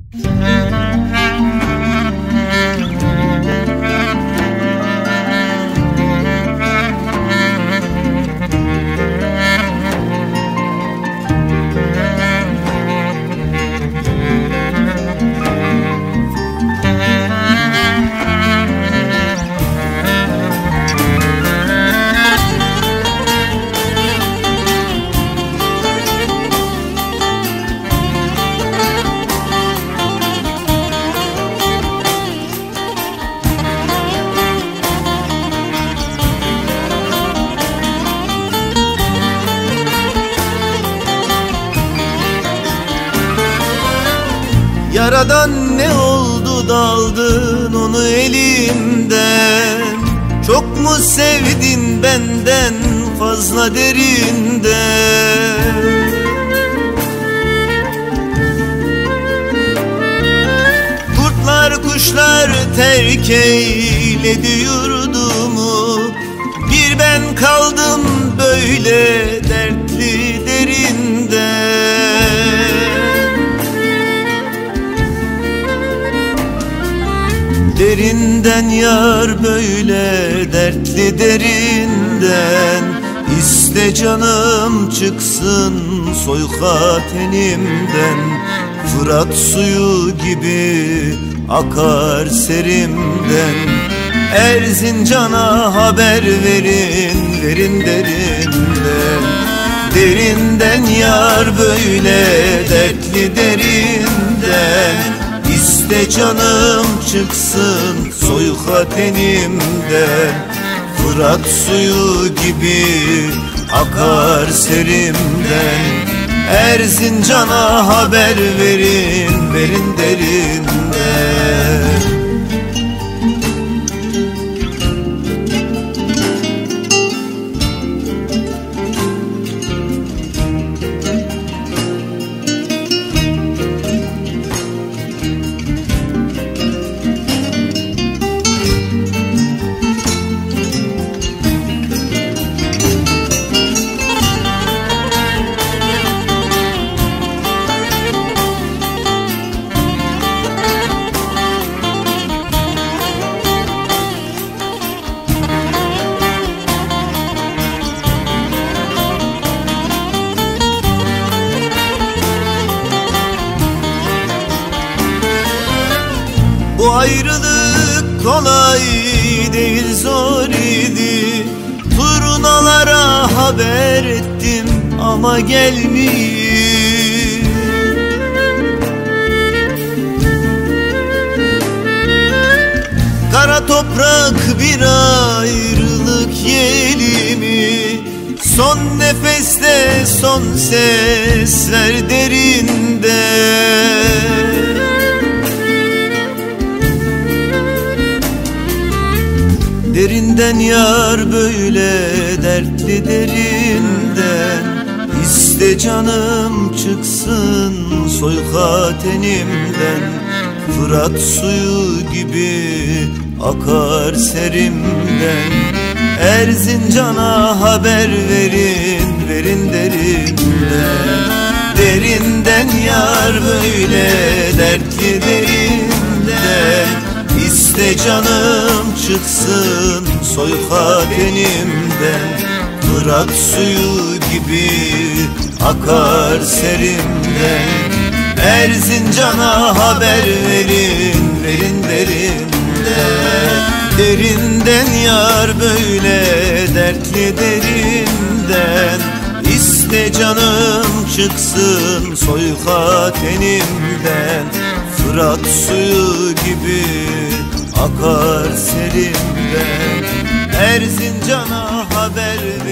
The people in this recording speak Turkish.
Yaradan ne oldu da aldın onu elimden? Çok mu sevdin benden fazla derinden? Kurtlar kuşlar terk eyledi yurdumu, bir ben kaldım böyle dertli derinden. Derinden yar böyle dertli derinden, İste canım çıksın soyka tenimden. Fırat suyu gibi akar serimden. Erzincan'a haber verin, verin derinden. Derinden yar böyle dertli derinden, İste canım çıksın soyka tenimden. Fırat suyu gibi akar serimden. Erzincan'a haber verin, verin derinden. Bu ayrılık kolay değil, zor idi. Turnalara haber ettim ama gelmiyor. Kara toprak bir ayrılık yeli mi? Son nefeste son ses ver derinden. Derinden yar böyle dertli derinden, İste canım çıksın soyka tenimden. Fırat suyu gibi akar serimden. Erzincan'a haber verin, verin derinden. Derinden yar böyle dertli derinden, İste canım çıksın soyka tenimden. Fırat suyu gibi akar serimden. Erzincan'a haber verin, verin derinden. Derinden yar böyle dertli derinden, İste canım çıksın soyka tenimden. Fırat suyu gibi akar serimden. Erzincan'a haber